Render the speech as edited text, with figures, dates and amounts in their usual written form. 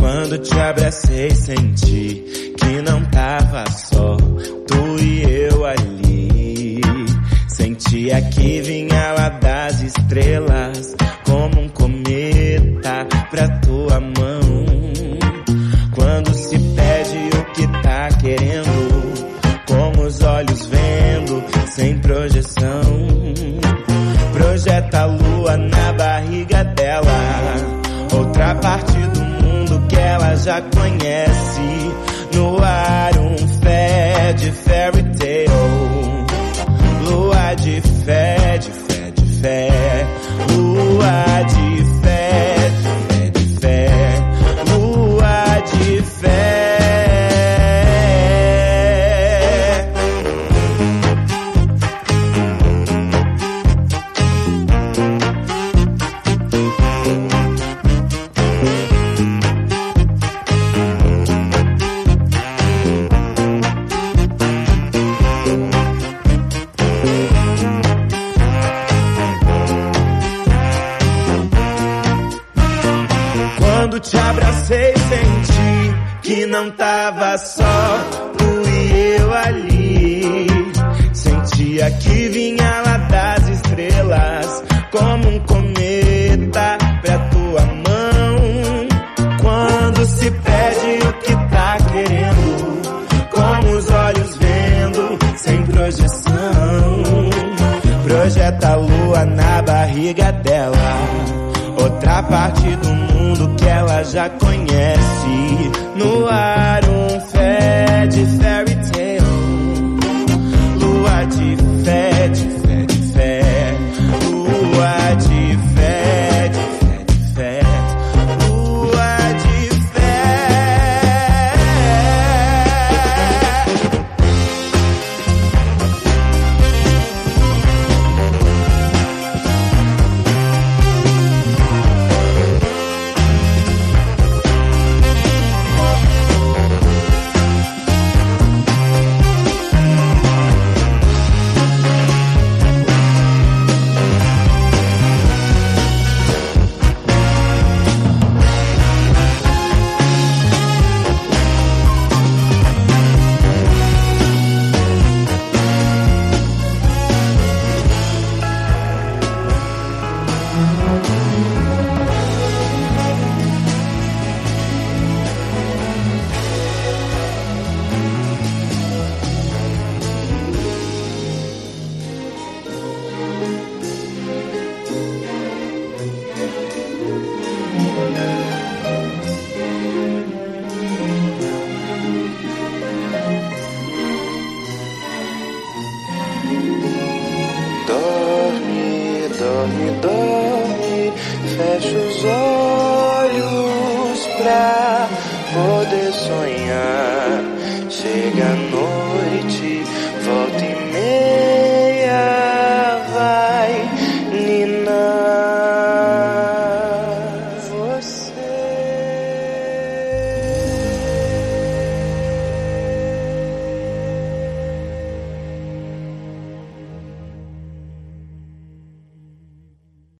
Quando te abracei, senti que não tava só tu e eu ali. Sentia que vinha lá das estrelas, como um cometa pra tua mão. Quando se pede o que tá querendo, com os olhos vendo, sem projeção. Projeta a lua na barriga dela, outra parte do mundo que ela já conhece. No ar fé de fairy tale, lua de fé, de fé, de fé. Lua de fé, de fé, de fé. Lua de fé. Quando te abracei, senti que não tava só tu e eu ali. Sentia que vinha lá das estrelas, como um cometa pra tua mão. Quando se pede o que tá querendo, com os olhos vendo, sem projeção. Projeta a lua na barriga dela, outra parte do mundo que ela já conhece. No ar fé de fairy tale, lua de fé, de fé, de fé. Lua de fé, de fé, de fé. Lua de fé. Dorme, dorme, fecha os olhos pra poder sonhar. Chega a noite.